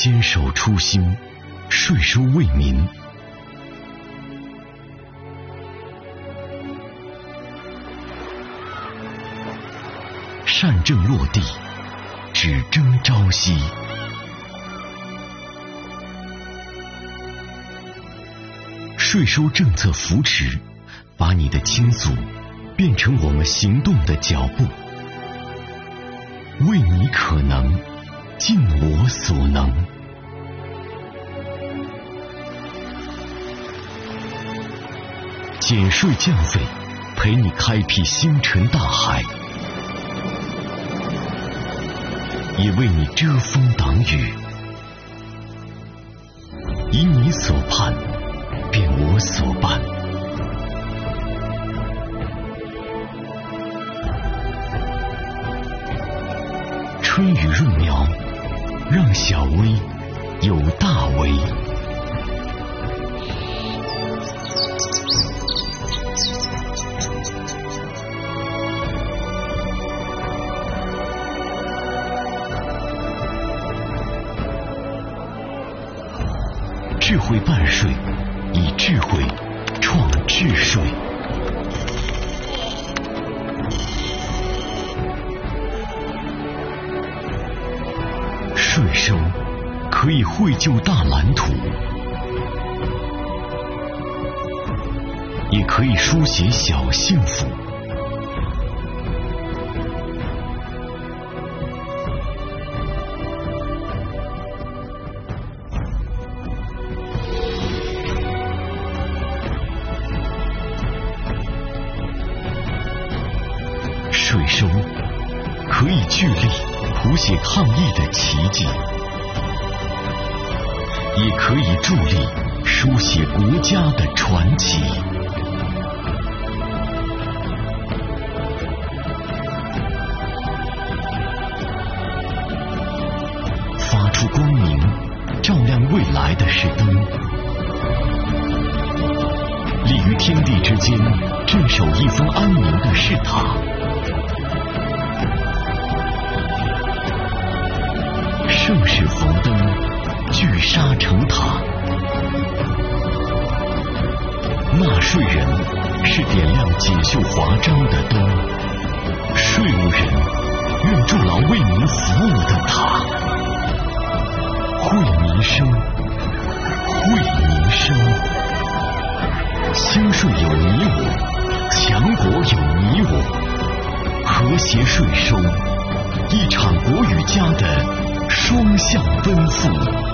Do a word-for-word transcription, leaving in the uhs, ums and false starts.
坚守初心，税收为民。善政落地，只争朝夕。税收政策扶持，把你的倾诉变成我们行动的脚步。为你可能，尽我所能。减税降费，陪你开辟星辰大海，也为你遮风挡雨。以你所盼，便我所办。春雨润苗，让小微有大为。智慧办税，以智慧创智税。税收可以绘就大蓝图，也可以书写小幸福。税收可以聚力谱写抗疫的奇迹，也可以助力书写国家的传奇。发出光明，照亮未来的是灯，立于天地之间，镇守一方安宁的是塔。盛世浮灯，聚沙成塔。纳税人是点亮锦绣华章的灯，税务人愿筑牢为民服务的塔。惠民生，惠民生。兴税有你我，强国有你我。和谐税收，一场国与家的双向奔赴。